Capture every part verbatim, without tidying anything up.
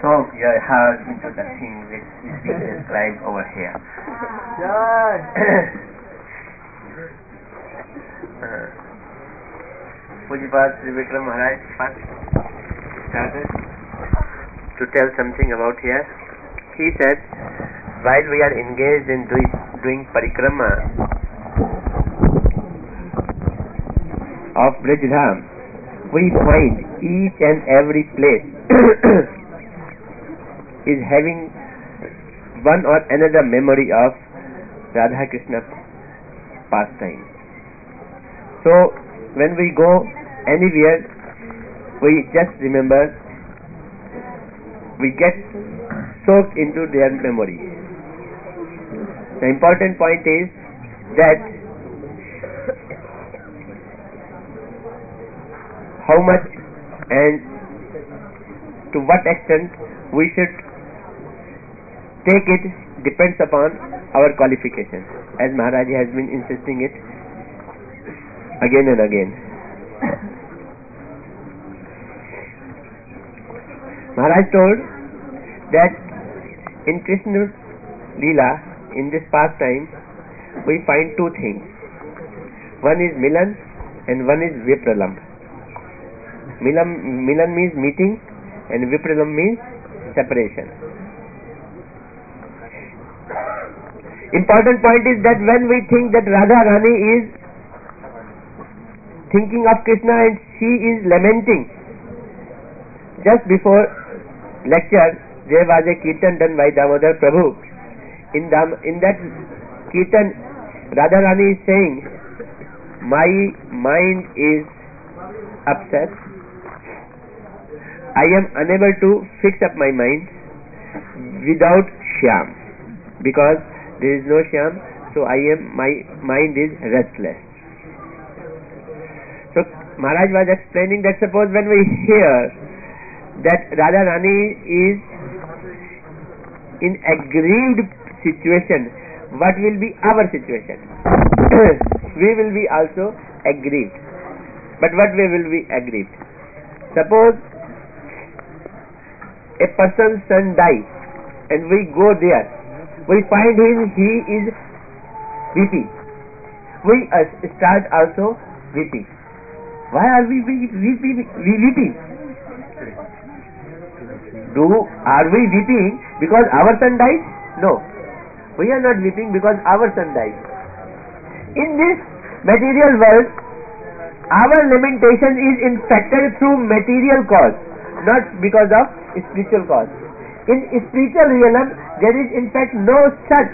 soak your heart into the thing which is being described over here. Pujapad Sri Vikram Maharaj started to tell something about here. He said, while we are engaged in doing, doing parikrama of Brijdham, we find each and every place is having one or another memory of Radha Krishna pastime. So when we go anywhere, we just remember, we get soaked into their memory. The important point is that how much and to what extent we should take it depends upon our qualifications, as Maharaj has been insisting it again and again. Maharaj told that in Krishna's Leela, in this pastime, we find two things. One is Milan and one is Vipralam. Milan, Milan means meeting and Vipralam means separation. Important point is that when we think that Radha Rani is thinking of Krishna and she is lamenting, just before lecture there was a kirtan done by Damodar Prabhu. In, Dam, in that kirtan, Radha Rani is saying, my mind is upset, I am unable to fix up my mind without Shyam, because there is no Shyam, so I am, my mind is restless. So Maharaj was explaining that suppose when we hear that Radha Rani is in aggrieved situation, what will be our situation? We will be also aggrieved. But what way will be aggrieved? Suppose a person's son dies and we go there, we find him, he is weeping. We uh, start also weeping. Why are we weeping? We weeping? Do are we weeping because our son died? No. We are not weeping because our son died. In this material world, our lamentation is infected through material cause, not because of spiritual cause. In spiritual realm, there is in fact no such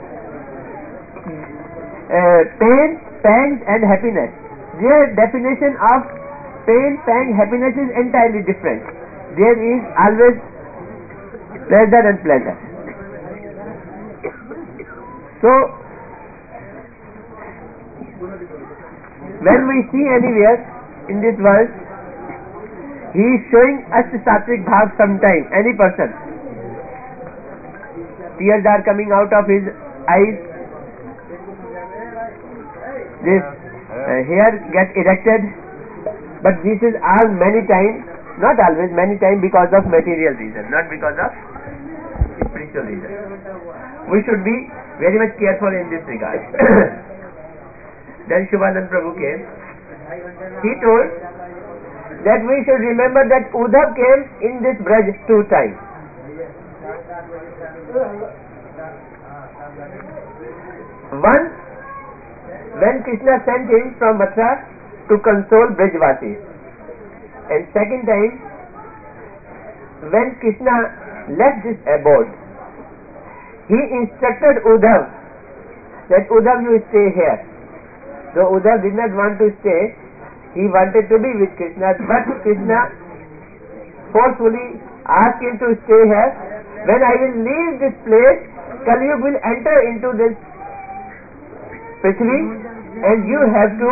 uh, pain, pangs and happiness. Their definition of pain, pang, happiness is entirely different. There is always pleasure and pleasure. So, when we see anywhere in this world, he is showing us sattvic bhav sometime, any person. Tears are coming out of his eyes. This uh, hair gets erected, but this is all many times, not always, many times because of material reason, not because of spiritual reason. We should be very much careful in this regard. Then Shubhanand Prabhu came. He told that we should remember that Uddhav came in this Braj two times. One, when Krishna sent him from Mathura to console Brajvasis. And second time, when Krishna left this abode, he instructed Uddhav that Uddhav, you stay here. So Uddhav did not want to stay, he wanted to be with Krishna, but Krishna forcefully asked him to stay here. When I will leave this place, Kaliyug will enter into this Prithvi and you have to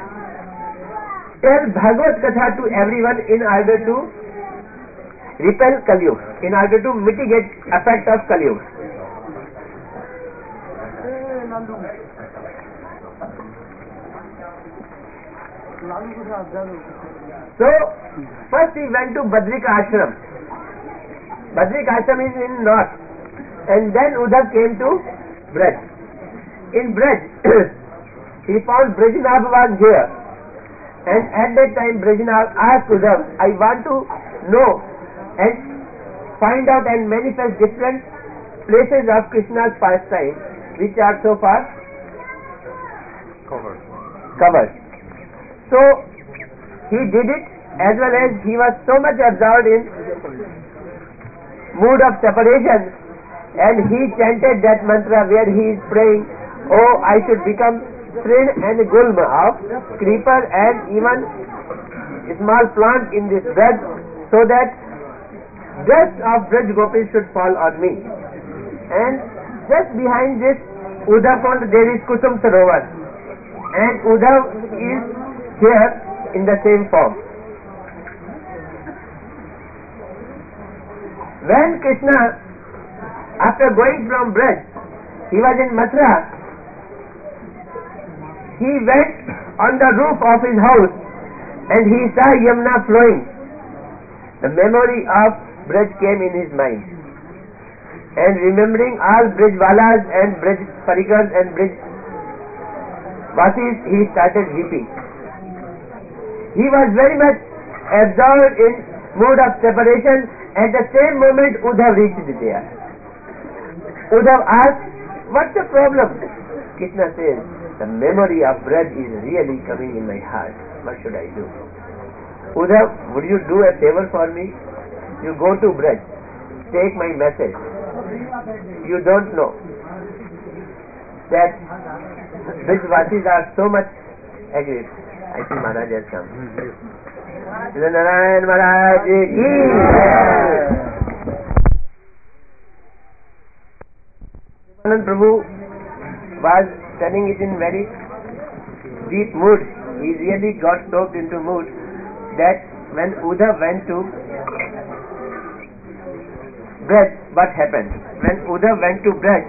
tell Bhagavad Katha to everyone in order to repel Kaliyug, in order to mitigate effect of Kaliyug. So, first he went to Badrika Ashram. Badrik Ashram is in north, and then Uddhav came to Braj. In Braj, he found Brajnath was here, and at that time Brajnath asked Uddhav, I want to know and find out and manifest different places of Krishna's pastime which are so far covered. covered. So he did it, as well as he was so much absorbed in mood of separation, and he chanted that mantra where he is praying, oh, I should become Trin and Gulma of creeper and even small plant in this Braj, so that dust of Braj Gopis should fall on me. And just behind this Uddhav Kund there is Kusum Sarovar, and Uddhav is here in the same form. When Krishna, after going from Braj, he was in Mathura, he went on the roof of his house and he saw Yamuna flowing. The memory of Braj came in his mind, and remembering all Brajwalas and Braj Parikars and Braj Vasis, he started weeping. He was very much absorbed in mood of separation. At the same moment Uddhav reached there. Uddhav asked, what's the problem? Krishna says, the memory of Braj is really coming in my heart. What should I do? Uddhav, would you do a favor for me? You go to Braj, take my message. You don't know that Brajvasis are so much aggrieved. I think Maharaj has come. Narayan Maharaj ki Anand Prabhu was telling it in very deep mood. He really got soaked into mood that when Uddhav went to Braj, what happened? When Uddhav went to Braj,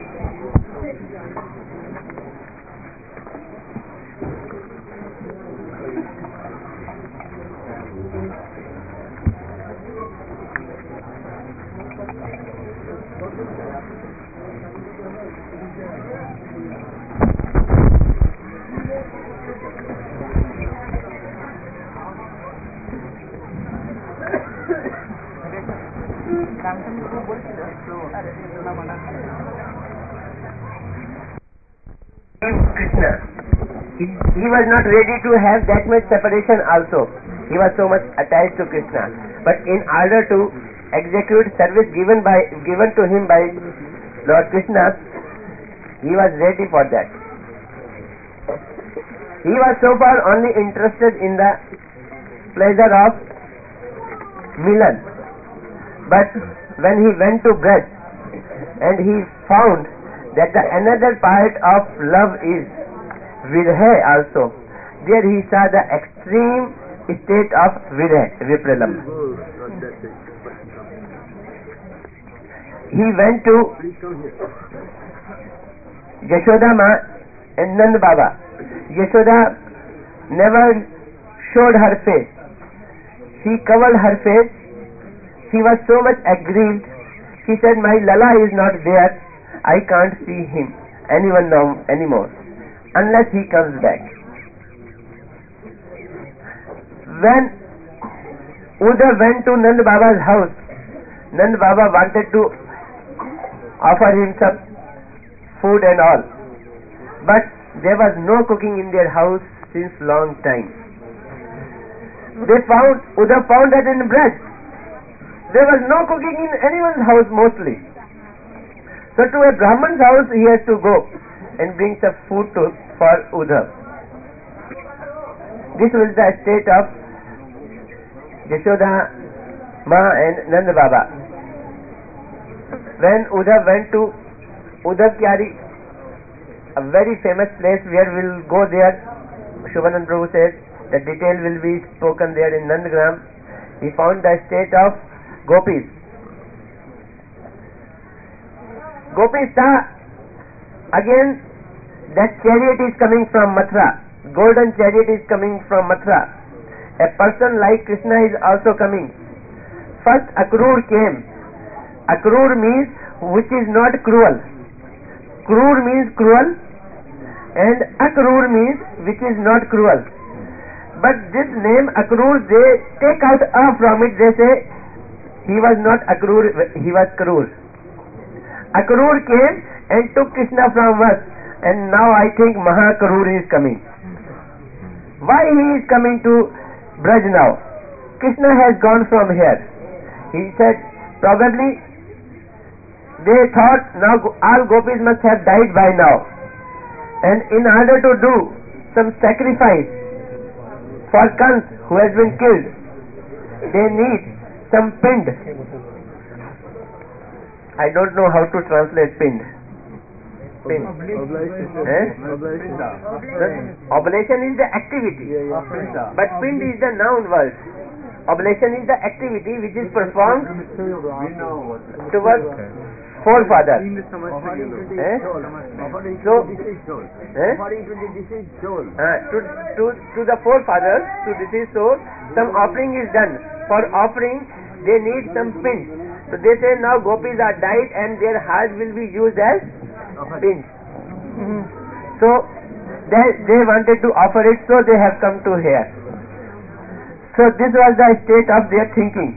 Krishna, he, he was not ready to have that much separation also. He was so much attached to Krishna. But in order to execute service given by given to him by Lord Krishna, he was ready for that. He was so far only interested in the pleasure of Milan. But when he went to Braj and he found that the another part of love is Virha also, there he saw the extreme state of Virha, Vipralam. He went to Yashoda Ma and Nand Baba. Yashoda never showed her face. She covered her face. She was so much aggrieved. She said, my Lala is not there. I can't see him, anyone now anymore, unless he comes back. When Uddhav went to Nand Baba's house, Nand Baba wanted to offer him some food and all, but there was no cooking in their house since long time. They found, Uddhav found that in Braj, there was no cooking in anyone's house mostly. So to a Brahman's house he has to go and bring some food to, for Uddhav. This was the state of Yashoda Ma and Nand Baba. When Uddhav went to Uddhav Kyari, a very famous place where we'll go there, Shubhanand Prabhu says, the detail will be spoken there in Nandgram. He found the state of Gopis. Gopis saw again that chariot is coming from Mathura. Golden chariot is coming from Mathura. A person like Krishna is also coming. First Akrur came. Akrur means which is not cruel. Krur means cruel, and Akrur means which is not cruel. But this name Akrur, they take out A from it. They say he was not Akrur, he was Krur. Akrur came and took Krishna from us, and now I think Mahakrur is coming. Why he is coming to Braj now? Krishna has gone from here. He said probably they thought now all gopis must have died by now, and in order to do some sacrifice for Kans who has been killed, they need some pind. I don't know how to translate pind. Pind. Oblation. Eh? Oblation. Oblation is the activity, but pind is the noun word. Oblation is the activity which is performed towards forefather. Eh? So, eh? Uh, to, to, to the forefathers, to deceased soul, some offering is done. For offering, they need some pins. So they say now gopis are died and their hearts will be used as pins. Mm-hmm. So they, they wanted to offer it, so they have come to here. So this was the state of their thinking.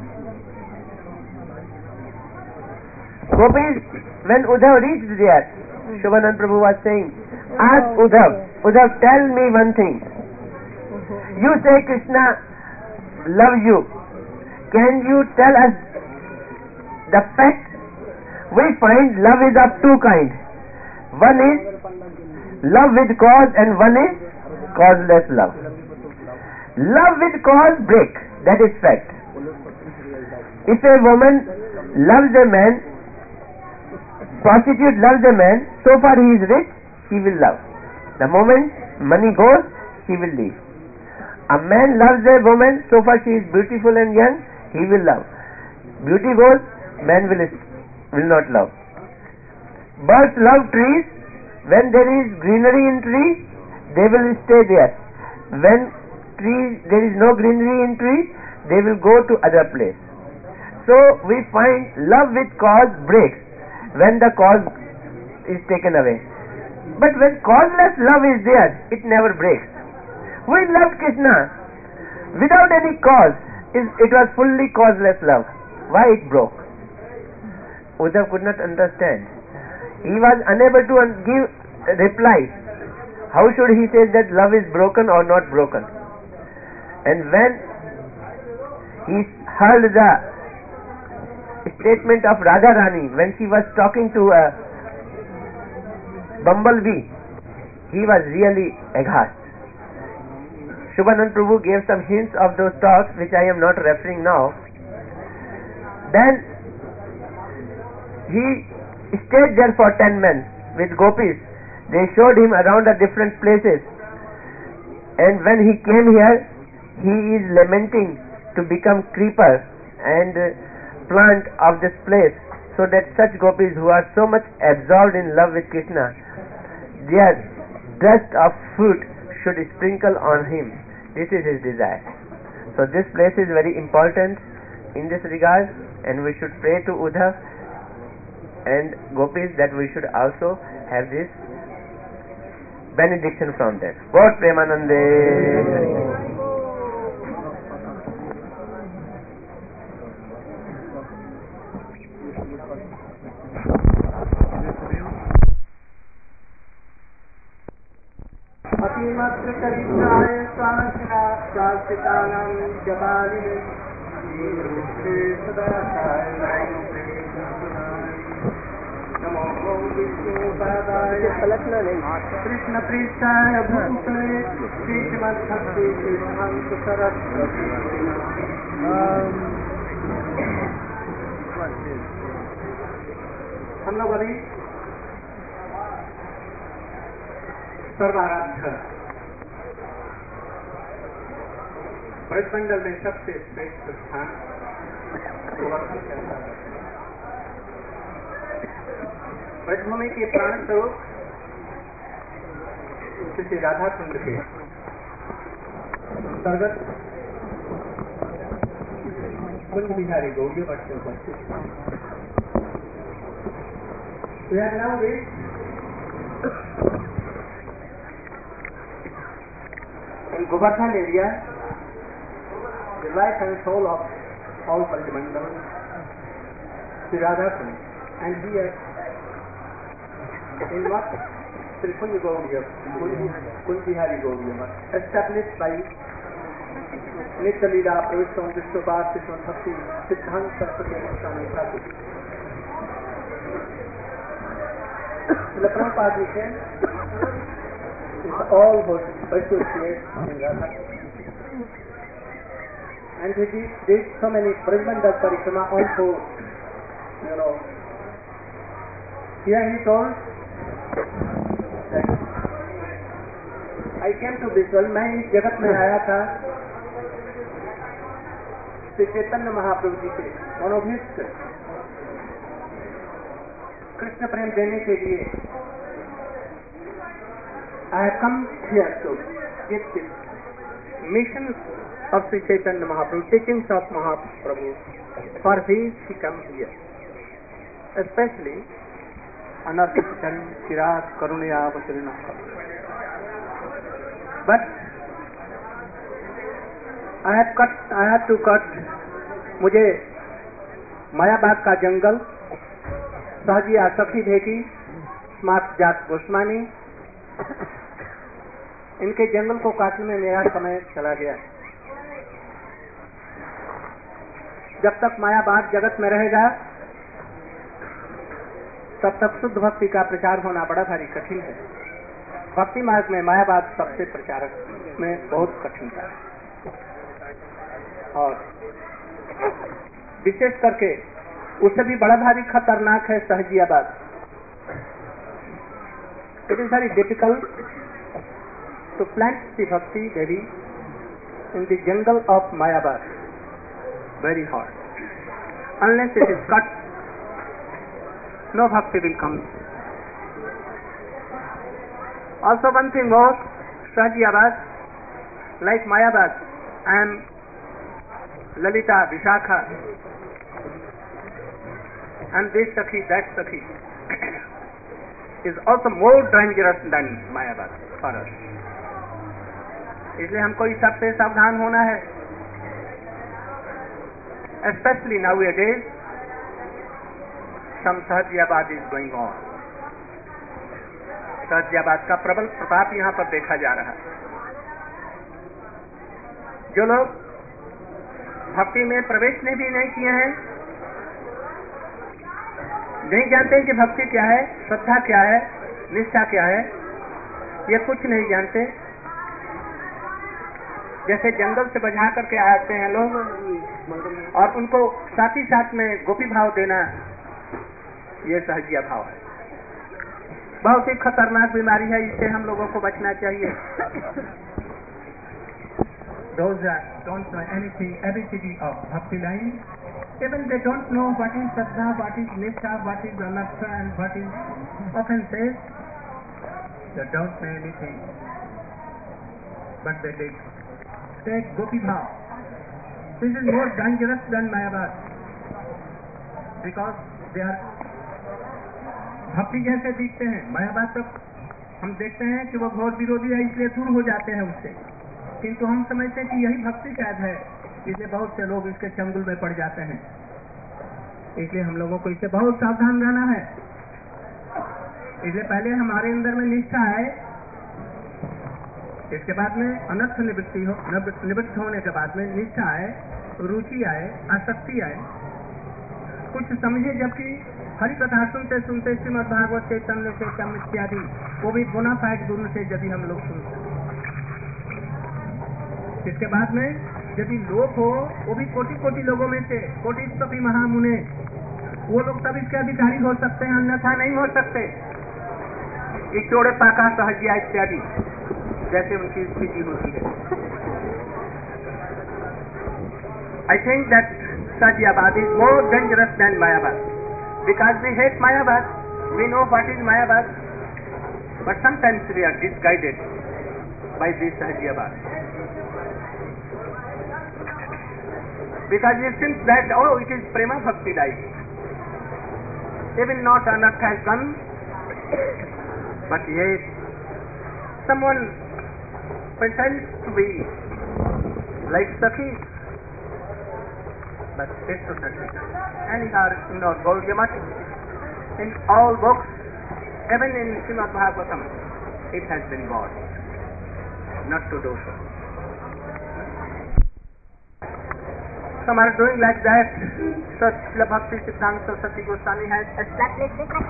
Gopis, when Uddhav reached there, Shobhanand Prabhu was saying, ask Uddhav, Uddhav, tell me one thing. You say Krishna loves you. Can you tell us the fact? We find love is of two kinds. One is love with cause and one is causeless love. Love with cause break, that is fact. If a woman loves a man, prostitute loves a man, so far he is rich, he will love. The moment money goes, he will leave. A man loves a woman, so far she is beautiful and young, he will love. Beauty goes, man will, will not love. Birds love trees. When there is greenery in trees, they will stay there. When trees, there is no greenery in trees, they will go to other place. So we find love with cause breaks when the cause is taken away. But when causeless love is there, it never breaks. We loved Krishna without any cause. It was fully causeless love. Why it broke? Uddhav could not understand. He was unable to give a reply. How should he say that love is broken or not broken? And when he heard the statement of Radharani, when she was talking to a bumblebee, he was really aghast. Shobhanand Prabhu gave some hints of those talks which I am not referring now. Then he stayed there for ten months with gopis. They showed him around the different places, and when he came here, he is lamenting to become creeper and plant of this place, so that such gopis who are so much absorbed in love with Krishna, their dust of fruit should sprinkle on him. This is his desire. So this place is very important in this regard, and we should pray to Uddhav and gopis that we should also have this benediction from them. God Premanande. अतिमत्र करिष्णाय शास्त्राणां जपालिने नमो विष्णुपादाय कृष्ण पृष्ठाय भूतले श्रीमद्भक्ति सिद्धान्त सरस्वती। हम लोग अभी सर्वाराध्य ब्रजमंडल में सबसे श्रेष्ठ स्थान गोवर्धन के अंदर ब्रजभूमि के प्राण स्वरूप श्री राधा कुंड के अंतर्गत कुंज बिहारी गौरी मठ में उपस्थित We have now reached in Govardhan area, the life and soul of all Pandimandal, Sri Radhakrishna, and here in what Sri Kunja Govardhan, Kunjihari Govardhan, established by Nitya Leela, Pravishwan, Vishwabhat, Vishwan Bhakti, Siddhanta Saraswati Swami Thakur. The Prabhupada said, is all what associates in Radha. And he did, did so many Brahmanda Parikrama also, you know. Here he told that I came to this world, मैं इस जगत में आया था श्री चैतन्य महाप्रभु जी के मनोभीष्ट कृष्ण प्रेम देने के लिए I have come here to give the mission of Sri Chaitanya Mahaprabhu, teachings of Mahaprabhu. For these he come here. Especially Anarthichan, Chirag, Karunaya, Vasarina. But I have cut, I have to cut. मुझे मायाबाग का जंगल, सहजी आसक्ति भेटी, smart जात गोस्वामी, इनके जंगल को काटने में मेरा समय चला गया। जब तक मायाबाग जगत में रहेगा तब तक शुद्ध भक्ति का प्रचार होना बड़ा भारी कठिन है। भक्ति मार्ग में मायाबाग सबसे प्रचारक में बहुत कठिन है और विशेष करके उससे भी बड़ा भारी खतरनाक है सहजियाबाद। It is very difficult to plant the bhakti devi in the jungle of Mayabad. Very hard. Unless it is cut, no bhakti will come. Also one thing more, Sahajiabad, like Mayabad, and Lalita, Vishakha, and this Sakhi, that Sakhi, is also more dangerous than Mayabad for us. इसलिए हमको इस सबसे सावधान होना है। Especially nowadays, some Sahajiabad is going on. Sahajiabad का प्रबल प्रताप यहाँ पर देखा जा रहा है। जो लोग भक्ति में प्रवेश ने भी नहीं किए हैं, नहीं जानते कि भक्ति क्या है, श्रद्धा क्या है, निष्ठा क्या है, ये कुछ नहीं जानते। जैसे जंगल से बजा करके आते हैं लोग और उनको साथ ही साथ में गोपी भाव देना, ये सहजिया भाव है। बहुत ही खतरनाक बीमारी है, इससे हम लोगों को बचना चाहिए। Those that don't know anything, A B C D of bhakti line, even they don't know what is Shraddha, what is Nishtha, what is Anartha and what is offenses, they don't know anything. But they take, take Gopi Bhav. This is more dangerous than Mayabad. Because they are भक्ति जैसे दिखते हैं। मायाबाद तक हम देखते हैं कि वो घोर विरोधी है, इसलिए दूर हो जाते हैं उससे, किंतु हम समझते हैं कि यही भक्ति शायद है, इसलिए बहुत से लोग इसके चंगुल में पड़ जाते हैं। इसलिए हम लोगों को इससे बहुत सावधान रहना है। इसलिए पहले हमारे अंदर में निष्ठा है, इसके बाद में अनर्थ निवृत्ति हो, निवृत्त होने के बाद में निष्ठा आए, रुचि आए, आसक्ति आए, कुछ समझे। जबकि हरि कथा सुनते सुनते श्रीमद् भागवत चैतन्य चैतन्य इत्यादि वो भी बोनाफाइड गुरु से यदि हम लोग सुनते, इसके बाद में यदि लोग हो, वो भी कोटि कोटि लोगों में से कोटि सभी महामुने, वो लोग तब इसके अधिकारी हो सकते हैं, अन्यथा नहीं हो सकते। इचोड़े पाका सहजिया इत्यादि जैसे उनकी स्थिति होती है। I think that Sahajiabad is more dangerous than Mayabad. Because we hate Mayabad, we know what is Mayabad, but sometimes we are misguided by this Sahajiabad. Because it seems that, oh, it is Prema Bhakti life. even not unearth has done, but yet someone pretends to be like Sakhi, but it should not be done. And here in our Gaudiya Math, in all books, even in Srimad Bhagavatam, it has been warned not to do so. Some are doing like that. So Srila Bhakti Siddhanta Saraswati Goswami has established it.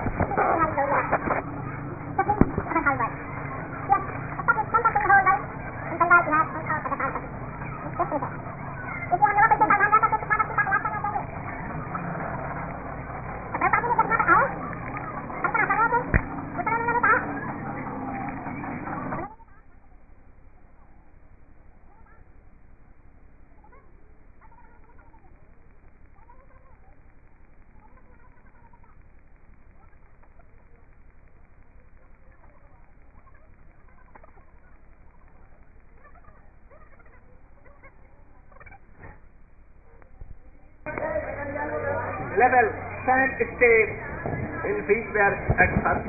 Level can stay in which we are at first.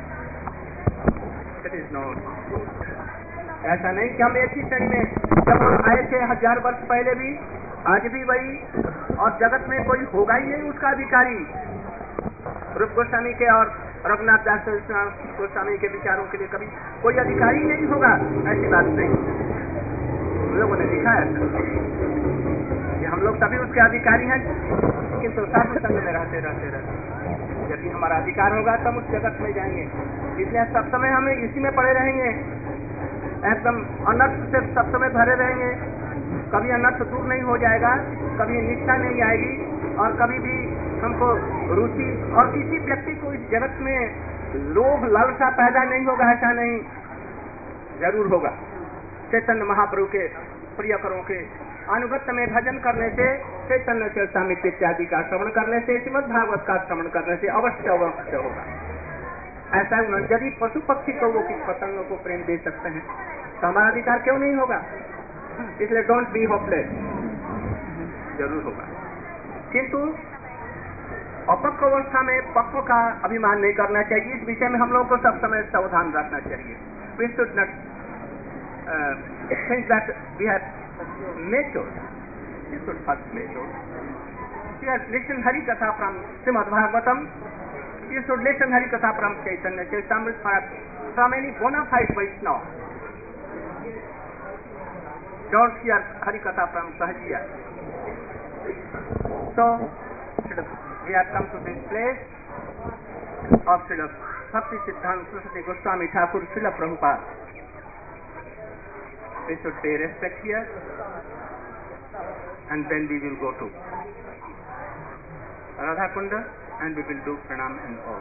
That is not good. ऐसा नहीं कि हम एक ही श्रेणी में जब हम आए थे हजार वर्ष पहले भी, आज भी वही, और जगत में कोई होगा ही नहीं उसका अधिकारी। रूप गोस्वामी के और रघुनाथ दास गोस्वामी के विचारों के लिए कभी कोई अधिकारी नहीं होगा, ऐसी बात नहीं। हम लोगों ने दिखाया कि हम लोग तभी उसके अधिकारी हैं किंतु साधु संग में रहते रहते रहते यदि हमारा अधिकार होगा तब उस जगत में जाएंगे। इसलिए सब समय हमें इसी में पड़े रहेंगे, एकदम अनर्थ से सब समय भरे रहेंगे। कभी अनर्थ दूर नहीं हो जाएगा, कभी निष्ठा नहीं आएगी, और कभी भी हमको रुचि और किसी व्यक्ति को इस जगत में लोभ लालसा पैदा नहीं होगा, ऐसा नहीं, जरूर होगा। चैतन्य महाप्रभु के प्रियकरों के अनुगत में भजन करने से, चैतन्य चरितामृत इत्यादि का श्रवण करने से, श्रीमद् भागवत का श्रवण करने से अवश्य अवश्य होगा। ऐसा यदि पशु पक्षी को वो किस पतंगों को प्रेम दे सकते हैं तो हमारा अधिकार क्यों नहीं होगा? इसलिए डोंट बी होपलेस, जरूर होगा। किंतु अपक्व अवस्था में पक्व का अभिमान नहीं करना चाहिए। इस विषय में हम लोगों को सब समय सावधान रखना चाहिए। We should not uh, think that we have matured. We should first mature. You have listened Hari Katha from Srimad Bhagavatam. You should listen Hari Katha from Chaitanya Charitamrita, from any bona fide Vaishnava. Don't hear Hari Katha from Sahajiya. So, we have come to this place of Srila Bhakti Siddhanta Saraswati Goswami Thakur Srila Prabhupada. We should pay respect here, and then we will go to Radha Kunda and we will do pranam and all.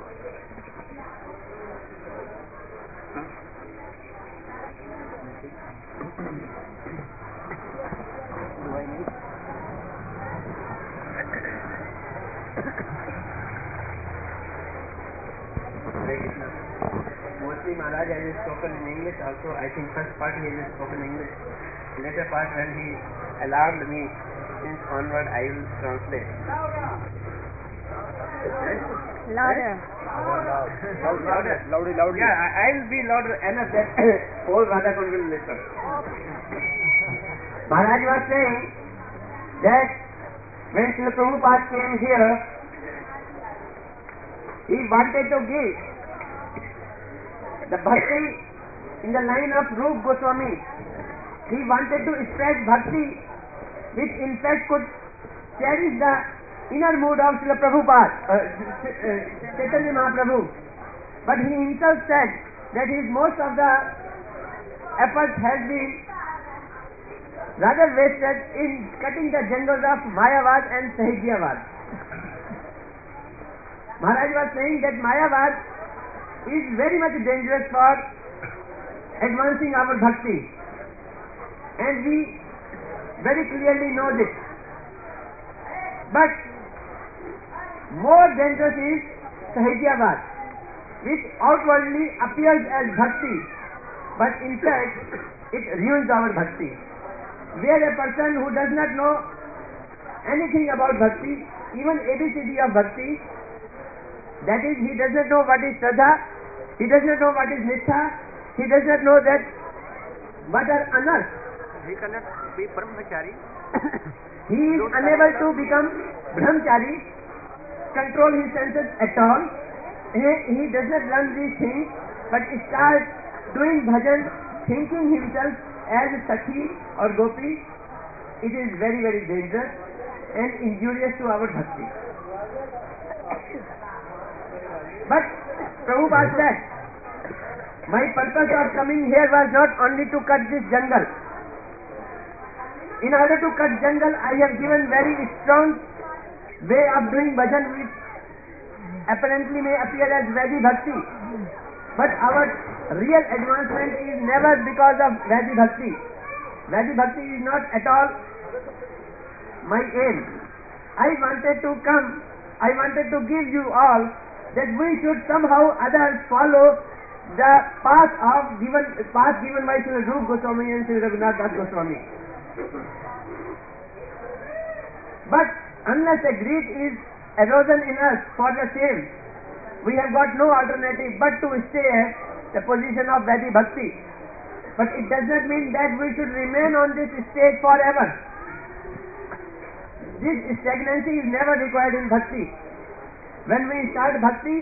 Huh? Do I need? Mostly Maharaj has spoken in English also. I think first part he has spoken English. Later part when he allowed me, since onward I will translate. Louder. Louder. Louder. Louder. Yeah, I will be louder enough that whole Radhakund will listen. Maharaj was saying that when Srila Prabhupada came here, he wanted to give the bhakti in the line of Rup Goswami. He wanted to spread bhakti which in fact could cherish the inner mood of Srila Prabhupada, uh, Chaitanya Mahaprabhu. But he himself said that his most of the effort has been rather wasted in cutting the jungles of Mayavad and Sahijiavad. Maharaj was saying that Mayavad is very much dangerous for advancing our bhakti, and we very clearly know this. But more dangerous is Sahijiavad, which outwardly appears as bhakti, but in fact it ruins our bhakti. Where a person who does not know anything about bhakti, even A B C D of bhakti, That is, he does not know what is Shraddha, he does not know what is Nistha, he does not know that what are anarthas. He cannot be brahmachari. He is unable to become brahmachari, control his senses at all. He, he does not learn these things, but starts doing bhajan, thinking himself as Sakhi or Gopi. It is very, very dangerous and injurious to our bhakti. But Prabhupada said, my purpose of coming here was not only to cut this jungle. In order to cut jungle, I have given very strong way of doing bhajan, which apparently may appear as Vaidhi Bhakti. But our real advancement is never because of Vaidhi Bhakti. Vaidhi Bhakti is not at all my aim. I wanted to come, I wanted to give you all that we should somehow others follow the path of given path given by Sri Rupa Goswami and Sri Raghunath Das Goswami. But unless a greed is arisen in us for the same, we have got no alternative but to stay at the position of Vaidhi Bhakti. But it does not mean that we should remain on this state forever. This stagnancy is never required in Bhakti. When we start Bhakti,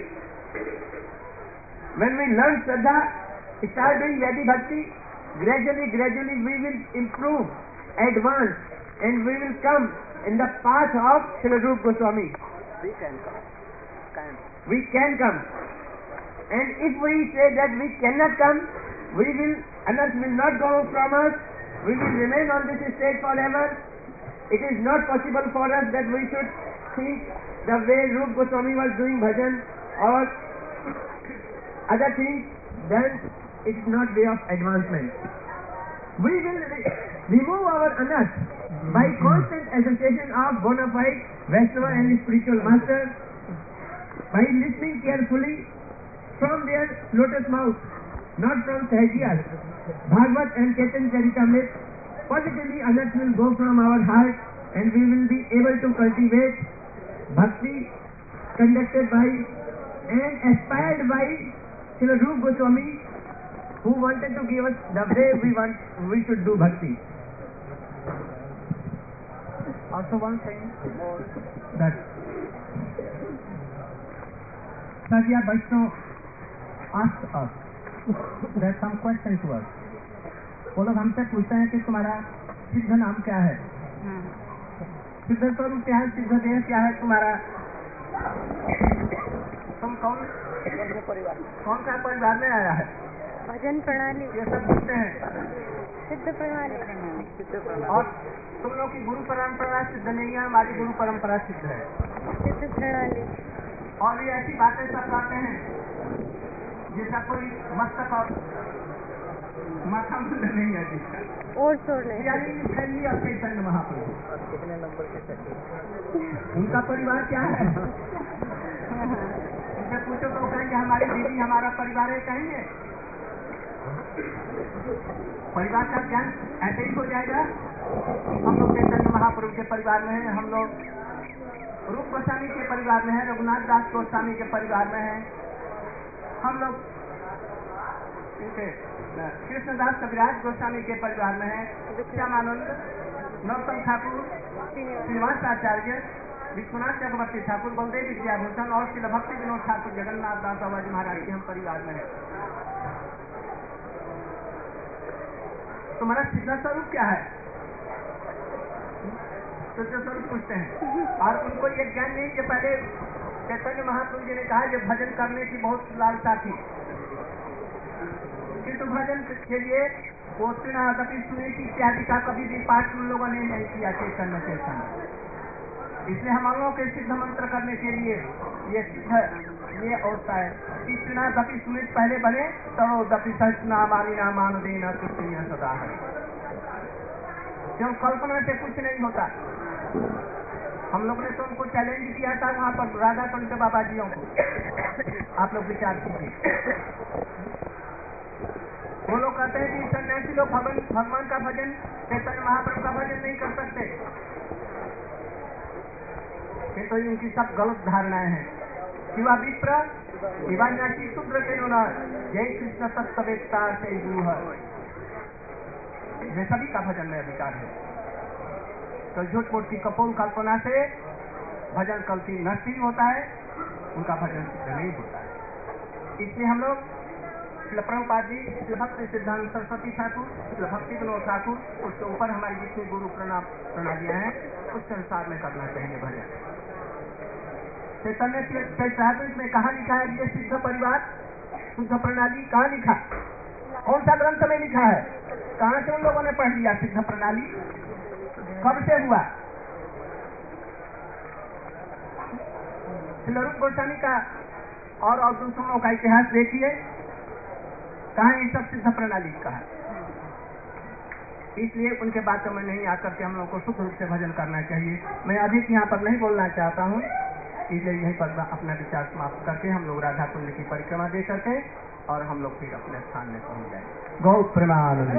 when we learn Shraddha, start doing Vaidhi Bhakti, gradually, gradually we will improve, advance, and we will come in the path of Sri Rupa Goswami. We can come. Can. We can come. And if we say that we cannot come, we will, anarthas will not go from us, we will remain on this state forever. It is not possible for us that we should think the way Rupa Goswami was doing bhajan or other things, then it is not way of advancement. We will re- remove our anarthas by constant association of bona fide Vaishnava and spiritual masters, by listening carefully from their lotus mouth, not from Sahajiyas, Bhagavad and Chaitanya Charitamrita. Positively anarthas will go from our heart and we will be able to cultivate bhakti conducted by and aspired by Sri Rupa Goswami, who wanted to give us the way we want we should do bhakti. Also one thing more, that Sadhya Vaishnava asked us, there's some question to us. वो लोग हमसे पूछते हैं कि तुम्हारा सिद्ध नाम क्या है, सिद्ध स्वरूप क्या है, सिद्ध देह क्या है तुम्हारा, तुम कौन परिवार कौन सा परिवार में आया है, भजन प्रणाली, ये सब पूछते हैं। सिद्ध प्रणाली, सिद्ध प्रणाली। और तुम लोग की गुरु परंपरा सिद्ध नहीं है, हमारी गुरु परंपरा सिद्ध है। सिद्ध प्रणाली। और ये ऐसी बातें सब करते हैं जैसा कोई मस्तक और माथा मुंड नहीं है जिसका। और शोर नहीं। यानी फैली और चैतन्य महाप्रभु, कितने नंबर के सकते, उनका परिवार क्या है? उनसे पूछो तो कहेंगे हमारी दीदी हमारा परिवार है, कहेंगे। परिवार का ज्ञान ऐसे ही हो जाएगा। हम लोग चैतन्य महाप्रभु के परिवार में हैं, हम लोग रूप गोस्वामी के परिवार में हैं, रघुनाथ दास गोस्वामी के परिवार में हैं, हम लोग कृष्णदास कविराज गोस्वामी के परिवार में हैं, श्यामानंद, नौतम ठाकुर, श्रीनिवास आचार्य, विश्वनाथ चक्रवर्ती ठाकुर, बलदेव विद्याभूषण और श्री भक्ति विनोद ठाकुर, जगन्नाथ दास बाबाजी महाराज के हम परिवार में हैं। तुम्हारा सिद्ध स्वरूप क्या है? सिद्ध स्वरूप पूछते हैं। और उनको ये ज्ञान नहीं कि पहले चैतन्य महाप्रभु जी ने कहा कि भजन करने की बहुत लालसा थी, किंतु भजन के लिए वो कभी सुने की इत्यादि का कभी भी पाठ उन लोगों ने नहीं किया चैतन्य चेतन। इसलिए हम लोगों के सिद्ध मंत्र करने के लिए ये सिद्ध ये होता है कि सुना दपी सुनित पहले बने तो दपी सचना मानी ना मान देना कुछ नहीं सदा है, क्यों कल्पना से कुछ नहीं होता। हम लोग ने तो उनको चैलेंज किया था वहाँ पर राधा कुंड बाबा जियों को, आप लोग विचार कीजिए। वो लोग कहते हैं कि सन्यासी लोग भगवान भगवान का भजन, चैतन्य महाप्रभु का भजन नहीं कर सकते। ये तो इनकी सब गलत धारणाएं हैं। शिवा विप्र दिवान्यासी शूद्र के नो जय कृष्ण तत्वेत्ता से गुह। ये सभी का भजन में अधिकार है। तो झूठ मूठ की कपोल कल्पना से भजन कल्पी नष्ट ही होता है, उनका भजन सिद्ध नहीं होता है। इसलिए हम लोग श्रील प्रभुपाद जी, श्रील भक्ति सिद्धांत सरस्वती ठाकुर, श्रील भक्ति विनोद ठाकुर, उसके ऊपर हमारी जितनी गुरु प्रणाम प्रणालियां हैं उसके अनुसार में करना चाहिए भजन। चैतन्य चैतन्य में कहा लिखा है ये सिद्ध परिवार शुद्ध प्रणाली कहाँ लिखा, कौन सा ग्रंथ में लिखा है, कहाँ से उन लोगों ने पढ़ लिया सिद्ध प्रणाली, कब से हुआ? श्री रूप गोस्वामी का और और दूसरों का इतिहास देखिए, कहाँ ये सब सिद्ध प्रणाली का है। इसलिए उनके बातों में नहीं आकर के हम लोग को शुद्ध रूप से भजन करना चाहिए। मैं अधिक यहाँ पर नहीं बोलना चाहता हूँ, इसलिए यहीं पर अपना विचार समाप्त करके हम लोग राधा कुंड की परिक्रमा दे करके और हम लोग फिर अपने स्थान में पहुँच जाए। गौ प्रेमानंद।